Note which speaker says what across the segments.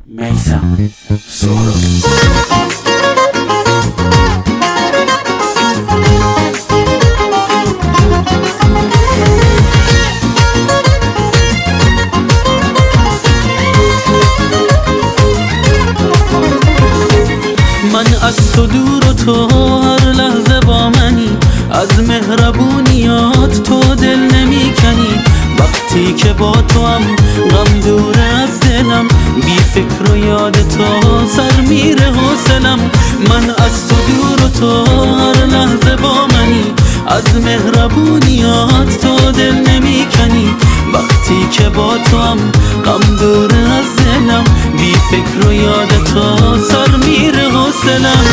Speaker 1: میثم سهراب.
Speaker 2: من از تو دور و تو هر لحظه با منی، از مهربونیات تو دل نمی کنی. وقتی که با تو هم غم دوره از دلم، بی فکر و یاد تو سر میره حوصلم. من از تو دور و تو هر لحظه با منی، از مهربونیات تو دل نمی کنی. وقتی که با تو هم غم دوره از دلم، بی فکر و یاد تو سر میره حوصلم.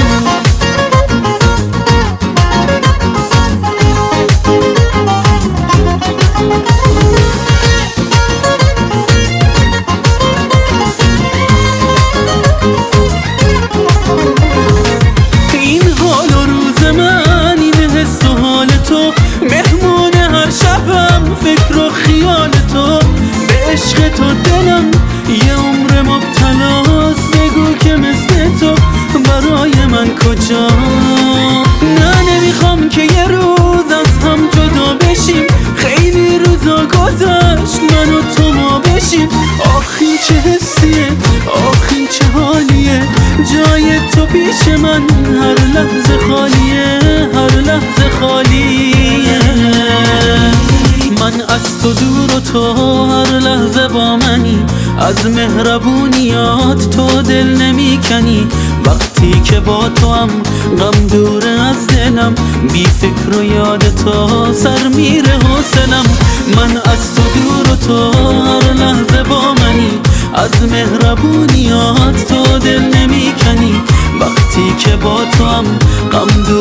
Speaker 2: این حال و روز من، این حس و حال تو، مهمون هر شبم فکر و خیال تو. به عشق تو دلم یه عمر مبتلاست، بگو که مثل تو برای من کجا. نه نمیخوام که یه روز از هم جدا بشیم، خیلی روزا گذشت من و تو ما بشیم. آخی چه حسیه، آخی چه حالیه، جای تو پیش من هر لحظه خالیه، هر لحظه خالیه. من از تو دور و تو هر لحظه با منی، از مهربونیات تو دل نمی کنی. وقتی که با تو هم غم دوره از دلم، بی فکر و یاد تو سر میره حوصلم. من از تو دور و تو هر لحظه با منی، از مهربونیات تو دل نمی کنی. وقتی که با تو هم غم دوره